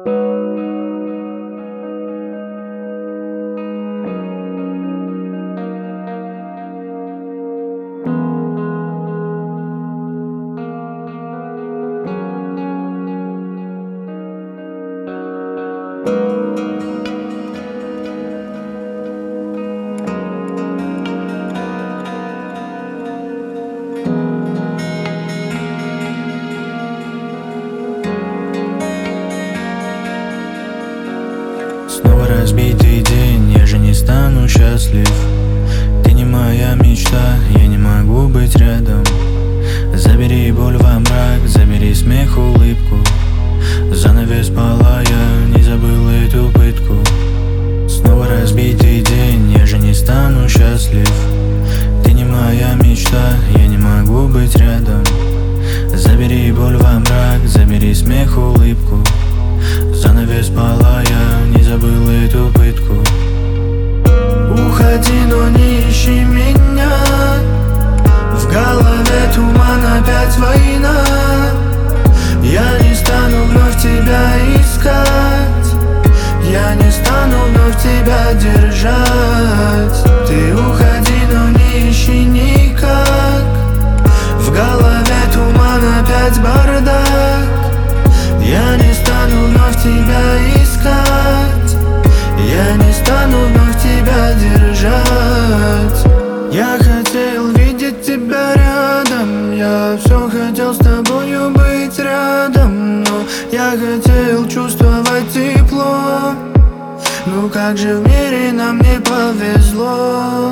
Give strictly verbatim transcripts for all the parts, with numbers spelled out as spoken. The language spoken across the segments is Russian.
Снова разбитый день, я же не стану счастлив. Ты не моя мечта, я не могу быть рядом. Забери боль во мрак, забери смех, улыбку. Занавес палая, не забыл эту пытку. Снова разбитый день, я же не стану счастлив. Ты не моя мечта, я не могу быть рядом. Забери боль во мрак, забери смех, улыбку. Занавес палая, не забыл эту пытку. Уходи, но не ищи меня. В голове туман, опять война. Я не стану вновь тебя искать. Я не стану вновь тебя держать. Ты уходи, но не ищи никак. В голове туман, опять бардак. Я не стану вновь тебя искать. Я не стану вновь тебя держать. Я хотел видеть тебя рядом. Я все хотел с тобою быть рядом. Но я хотел чувствовать тепло. Ну как же в мире нам не повезло.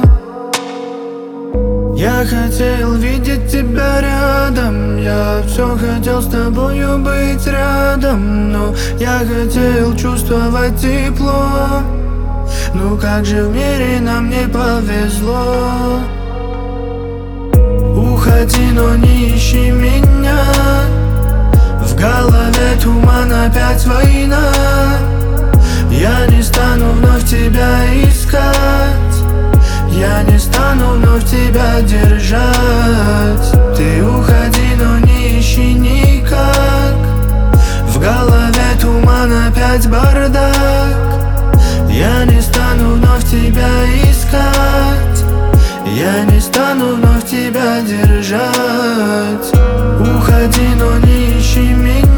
Я хотел видеть тебя рядом. Я все хотел с тобою быть рядом. Но я хотел чувствовать тепло. Ну как же в мире нам не повезло. Уходи, но не ищи меня. В голове туман, опять война. Я не стану вновь тебя искать. Я не стану вновь тебя держать. Ты уходи, но не ищи никак. В голове туман, опять бардак. Я не стану вновь тебя искать. Я не стану вновь тебя держать. Уходи, но не ищи меня.